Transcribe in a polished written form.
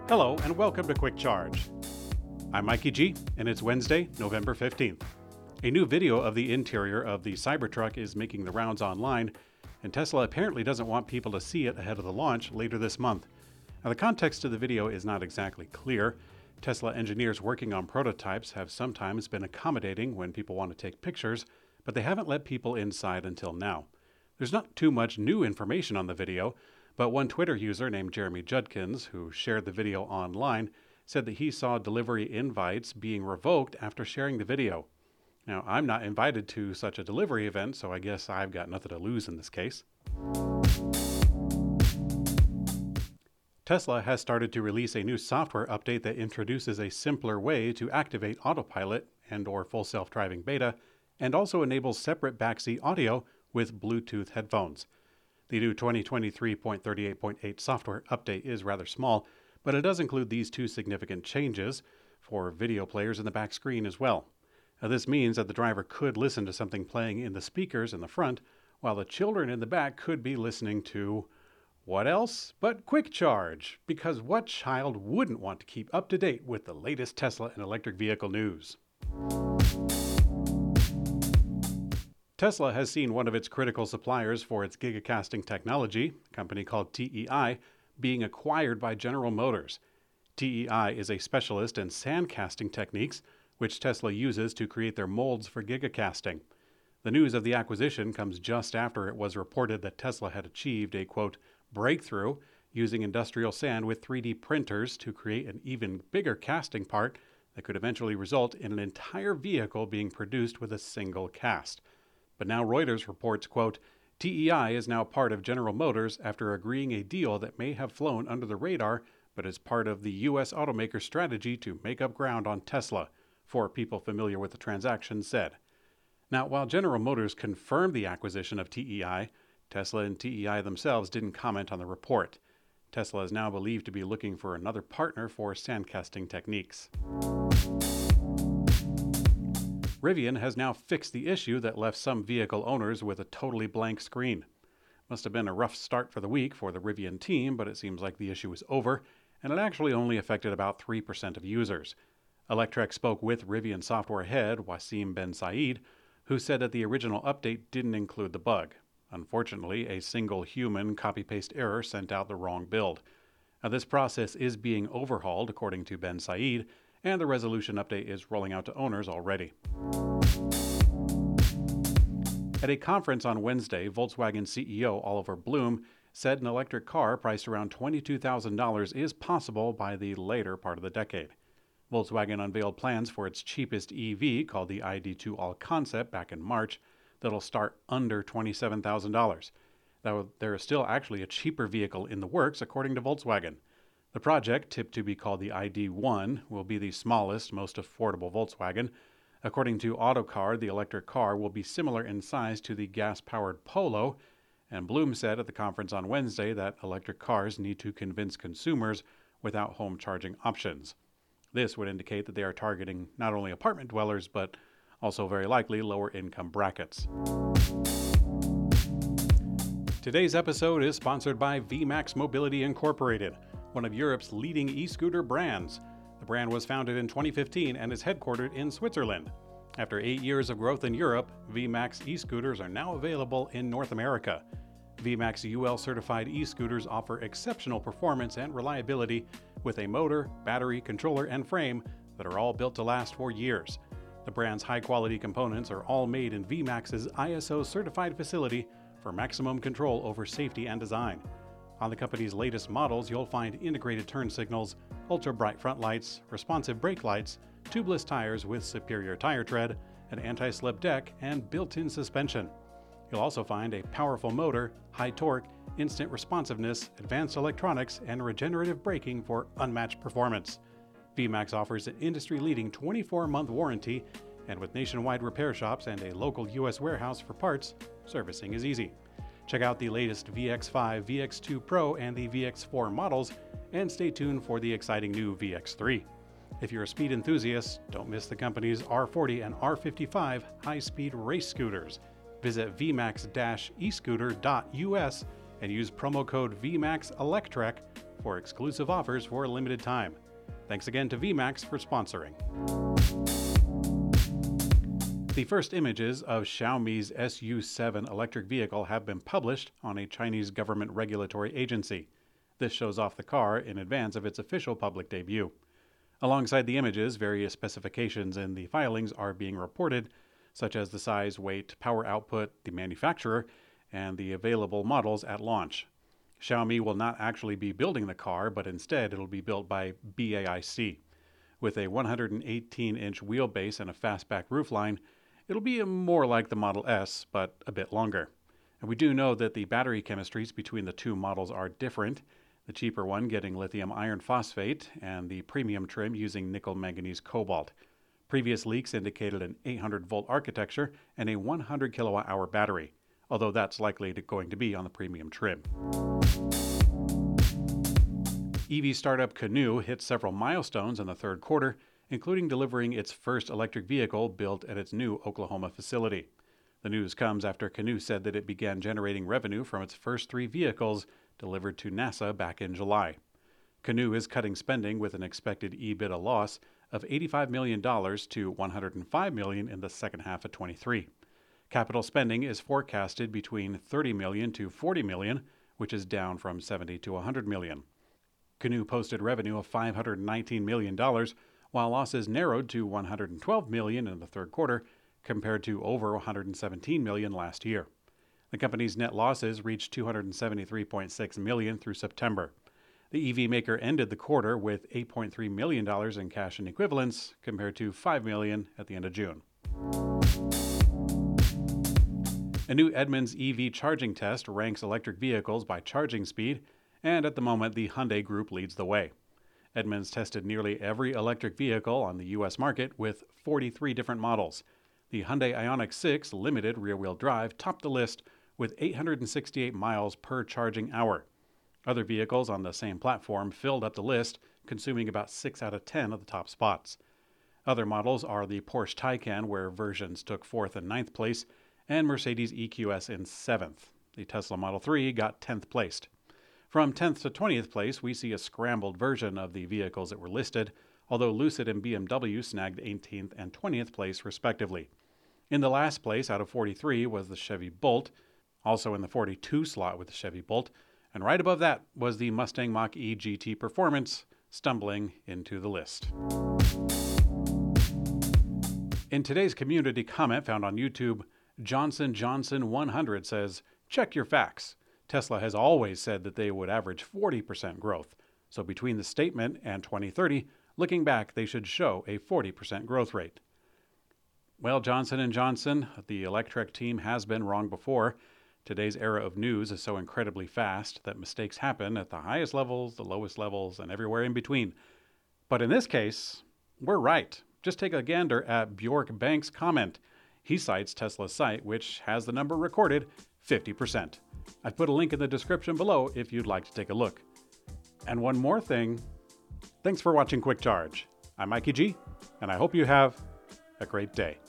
Hello and welcome to Quick Charge. I'm Mikey G, and it's Wednesday, November 15th. A new video of the interior of the Cybertruck is making the rounds online, and Tesla apparently doesn't want people to see it ahead of the launch later this month. Now, the context of the video is not exactly clear. Tesla engineers working on prototypes have sometimes been accommodating when people want to take pictures, but they haven't let people inside until now. There's not too much new information on the video, but one Twitter user named Jeremy Judkins, who shared the video online, said that he saw delivery invites being revoked after sharing the video. Now, I'm not invited to such a delivery event, so I guess I've got nothing to lose in this case. Tesla has started to release a new software update that introduces a simpler way to activate autopilot and/or full self-driving beta, and also enables separate backseat audio with Bluetooth headphones. The new 2023.38.8 software update is rather small, but it does include these two significant changes for video players in the back screen as well. Now, this means that the driver could listen to something playing in the speakers in the front, while the children in the back could be listening to what else but Quick Charge, because what child wouldn't want to keep up to date with the latest Tesla and electric vehicle news? Tesla has seen one of its critical suppliers for its gigacasting technology, a company called TEI, being acquired by General Motors. TEI is a specialist in sand casting techniques, which Tesla uses to create their molds for gigacasting. The news of the acquisition comes just after it was reported that Tesla had achieved a, quote, breakthrough using industrial sand with 3D printers to create an even bigger casting part that could eventually result in an entire vehicle being produced with a single cast. But now Reuters reports, quote, TEI is now part of General Motors after agreeing a deal that may have flown under the radar, but is part of the U.S. automaker's strategy to make up ground on Tesla, four people familiar with the transaction said. Now, while General Motors confirmed the acquisition of TEI, Tesla and TEI themselves didn't comment on the report. Tesla is now believed to be looking for another partner for sandcasting techniques. Rivian has now fixed the issue that left some vehicle owners with a totally blank screen. Must have been a rough start for the week for the Rivian team, but it seems like the issue is over, and it actually only affected about 3% of users. Electrek spoke with Rivian software head Wasim Ben Said, who said that the original update didn't include the bug. Unfortunately, a single human copy-paste error sent out the wrong build. Now, this process is being overhauled, according to Ben Said, and the resolution update is rolling out to owners already. At a conference on Wednesday, Volkswagen CEO Oliver Blume said an electric car priced around $22,000 is possible by the later part of the decade. Volkswagen unveiled plans for its cheapest EV, called the ID2 All Concept, back in March, that'll start under $27,000. Though there is still actually a cheaper vehicle in the works, according to Volkswagen. The project, tipped to be called the ID1, will be the smallest, most affordable Volkswagen. According to Autocar, the electric car will be similar in size to the gas-powered Polo, and Blume said at the conference on Wednesday that electric cars need to convince consumers without home charging options. This would indicate that they are targeting not only apartment dwellers, but also very likely lower income brackets. Today's episode is sponsored by VMAX Mobility Incorporated, one of Europe's leading e-scooter brands. The brand was founded in 2015 and is headquartered in Switzerland. After 8 years of growth in Europe, VMAX e-scooters are now available in North America. VMAX UL certified e-scooters offer exceptional performance and reliability with a motor, battery, controller, and frame that are all built to last for years. The brand's high-quality components are all made in VMAX's ISO certified facility for maximum control over safety and design. On the company's latest models, you'll find integrated turn signals, ultra-bright front lights, responsive brake lights, tubeless tires with superior tire tread, an anti-slip deck, and built-in suspension. You'll also find a powerful motor, high torque, instant responsiveness, advanced electronics, and regenerative braking for unmatched performance. VMAX offers an industry-leading 24-month warranty, and with nationwide repair shops and a local U.S. warehouse for parts, servicing is easy. Check out the latest VX5, VX2 Pro, and the VX4 models, and stay tuned for the exciting new VX3. If you're a speed enthusiast, don't miss the company's R40 and R55 high-speed race scooters. Visit vmax-escooter.us and use promo code VMAXElectrek for exclusive offers for a limited time. Thanks again to VMAX for sponsoring. The first images of Xiaomi's SU7 electric vehicle have been published on a Chinese government regulatory agency. This shows off the car in advance of its official public debut. Alongside the images, various specifications in the filings are being reported, such as the size, weight, power output, the manufacturer, and the available models at launch. Xiaomi will not actually be building the car, but instead it'll be built by BAIC. With a 118-inch wheelbase and a fastback roofline, it'll be more like the Model S, but a bit longer. And we do know that the battery chemistries between the two models are different, the cheaper one getting lithium iron phosphate and the premium trim using nickel manganese cobalt. Previous leaks indicated an 800-volt architecture and a 100 kilowatt-hour battery, although that's likely going to be on the premium trim. EV startup Canoo hit several milestones in the third quarter, including delivering its first electric vehicle built at its new Oklahoma facility. The news comes after Canoo said that it began generating revenue from its first 3 vehicles delivered to NASA back in July. Canoo is cutting spending with an expected EBITDA loss of $85 million to $105 million in the second half of 2023. Capital spending is forecasted between $30 million to $40 million, which is down from $70 to $100 million. Canoo posted revenue of $519 million, while losses narrowed to $112 million in the third quarter, compared to over $117 million last year. The company's net losses reached $273.6 million through September. The EV maker ended the quarter with $8.3 million in cash and equivalents, compared to $5 million at the end of June. A new Edmunds EV charging test ranks electric vehicles by charging speed, and at the moment the Hyundai Group leads the way. Edmunds tested nearly every electric vehicle on the U.S. market with 43 different models. The Hyundai Ioniq 6 limited rear-wheel drive topped the list with 868 miles per charging hour. Other vehicles on the same platform filled up the list, consuming about 6 out of 10 of the top spots. Other models are the Porsche Taycan, where versions took 4th and 9th place, and Mercedes EQS in 7th. The Tesla Model 3 got 10th placed. From 10th to 20th place, we see a scrambled version of the vehicles that were listed, although Lucid and BMW snagged 18th and 20th place respectively. In the last place out of 43 was the Chevy Bolt, also in the 42 slot with the Chevy Bolt, and right above that was the Mustang Mach-E GT Performance, stumbling into the list. In today's community comment found on YouTube, Johnson Johnson 100 says, "Check your facts. Tesla has always said that they would average 40% growth. So between the statement and 2030, looking back, they should show a 40% growth rate." Well, Johnson & Johnson, the Electrek team has been wrong before. Today's era of news is so incredibly fast that mistakes happen at the highest levels, the lowest levels, and everywhere in between. But in this case, we're right. Just take a gander at Bjork Bank's comment. He cites Tesla's site, which has the number recorded 50%. I've put a link in the description below if you'd like to take a look. And one more thing, thanks for watching Quick Charge. I'm Mikey G, and I hope you have a great day.